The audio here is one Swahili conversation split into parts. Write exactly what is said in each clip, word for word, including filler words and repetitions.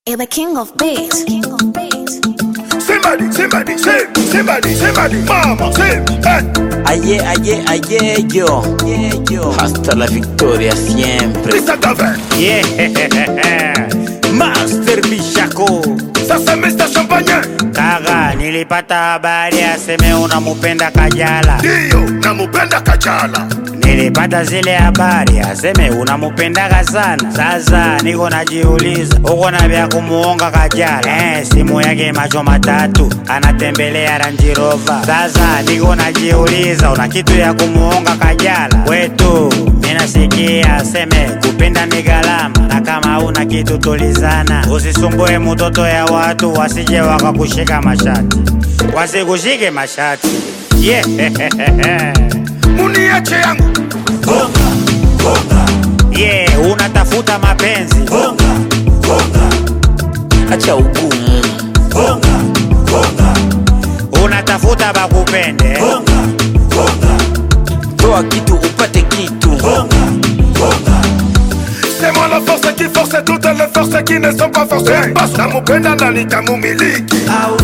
You're the king of bass. Somebody, somebody, say, somebody, somebody, mama, say, hey. Aye, aye, aye, yo, yeah, yo. Hasta la victoria siempre. mister Gavin. Yeah, Master Bishako. Sasa mister Champagne. Kaga, nilipata habari aseme unamupenda Kajala. Dio, namupenda Kajala. Nilipata zile habari aseme unamupendaga sana. Sasa niko najiuliza uko na vya kumuonga Kajala. Eh, simu yake macho matatu anatembelea Range Rover. Sasa niko najiuliza una kitu ya kumuonga Kajala. Wetu ninasikia aseme kupenda ni gharama, na kama una kitu tulizana. Usisumbue mtoto ya watu wasije wakakushika mashati. Wasikushike mashati. Yeah. Muniache yangu. Bonga, bonga. Yeah, unatafuta mapenzi. Bonga, bonga. Acha ugumu. Bonga, bonga. Unatafuta bakupende. Bonga, bonga. Toa kitu upate kitu. Bonga, bonga. C'est moi la force qui force toutes les forces qui ne sont pas forcées. Parce que namupenda na nitamumiliki.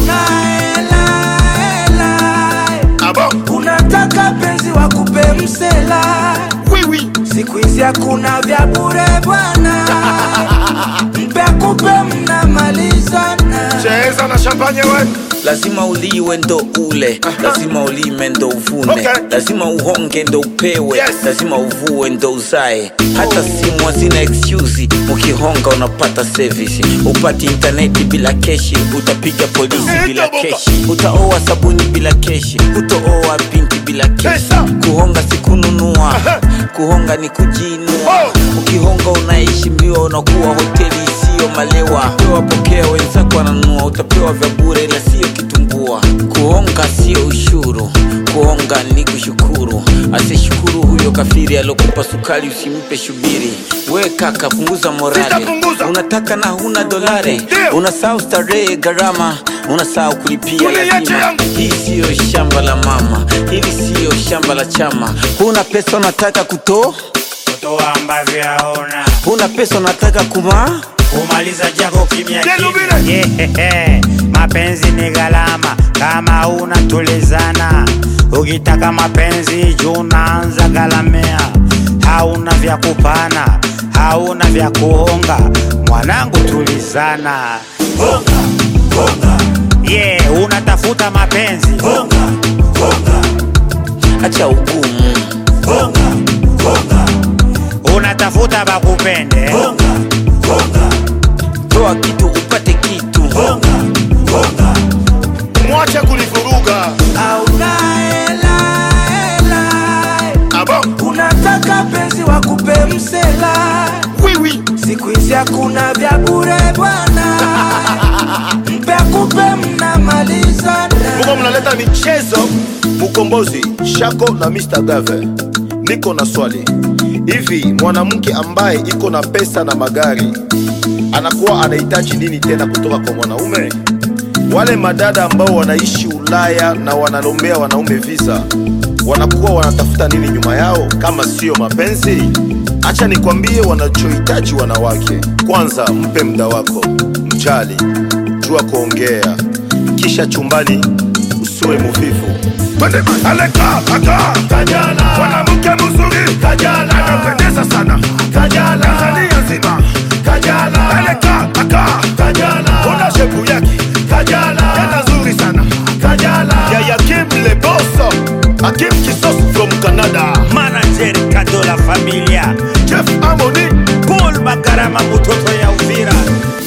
Ah bon? Unataka penzi wakupe msela. Oui, oui. Siku hizi hakuna vya bure bwana. Mpe akupe mnamalizana. Cheza na champagne we. Lazima uliwe ndo ule, lazima ulime ndo uvune, Okay. lazima uhonge ndo upewe, Yes. lazima uvue ndo uzae. Hata simu hazina excuse, ukihonga unapata service. Upati interneti bila keshi, utapiga polisi Eh, bila toboka. keshi. Utaoa sabuni bila keshi, utooa binti bila keshi. Pesa. Kuhonga si kununua, Aha. kuhonga ni kujiinua. Oh. Ukihonga unaishi mbio, unakuwa hoteli isiyo malewa. Pewa pokea wenzako wananunua, utapewa vya bure ila sio kitumbua. Kuhonga sio ushuru, kuhonga ni kushukuru. Asishukuru huyo kafiri alokupa sukari, usimpe shubiri. We kaka, punguza morale. Sitapunguza. Unataka na huna dolare. Ndio. Unasahau starehe gharama, unasahau kulipia Uniache lazima. yangu. Hii sio shamba la mama, hili sio shamba la chama. Huna pesa unataka kuto, Kutoa ambavyo yaona. huna pesa unataka kuma. Kumaliza jako kimya Neno kimya. Yeah, mapenzi ni gharama, kama unatulizana. Ukitaka mapenzi juu unaanza galamea. Hauna vya kupana, hauna vya kuonga. Mwanangu tulizana. Bonga, bonga. Yeah, unatafuta mapenzi. Bonga, bonga. Acha ugumu. Bonga, bonga. Unatafuta bakupende. Bonga, bonga. Toa kitu upate kitu. Bonga, bonga. Mwache kunivuruga. Hauna hela, hela. Ah bon? Unataka penzi wakupe msela. Oui, oui. Siku hizi hakuna vya bure bwana. Mpe akupe mnamalizana. Muko mnaleta michezo. Mukombozi, Shako na mister Gavin. Niko na swali. Hivi mwanamke ambaye iko na pesa na magari anakuwa anahitaji nini tena kutoka kwa mwanaume? Wale madada ambao wanaishi Ulaya na wanalombea wanaume visa wanakuwa wanatafuta nini nyuma yao kama sio mapenzi? Acha nikwambie wanachohitaji wanawake. Kwanza mpe muda wako, mjali, jua kuongea, kisha chumbani usiwe muvivu. Twende aleka aka Kajala, mwanamke mzuri Kajala, anapendeza sana Kajala, Tanzania nzima Kajala, aleka aka Kajala, ona shepu yake Kajala, yana nzuri sana Kajala, ya Yakim le boss, Hakim Kisos from Canada, Manager Kadola Familia, Jeff Amoni, Paul Makarama mtoto ya Uvira.